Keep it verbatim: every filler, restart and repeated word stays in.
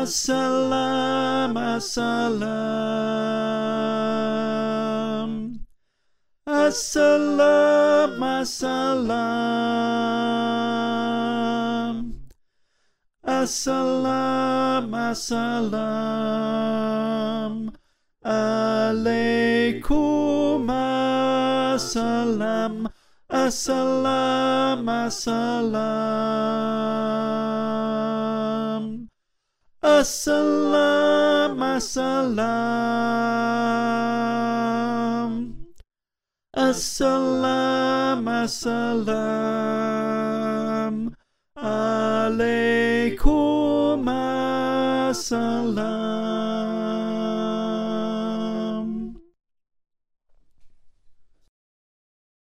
Assalam, assalam. Assalam, assalam. Assalam, assalam. Alaikum assalam. Assalam, assalam. Assalam, assalam. Assalam, assalam. Alaikum assalam.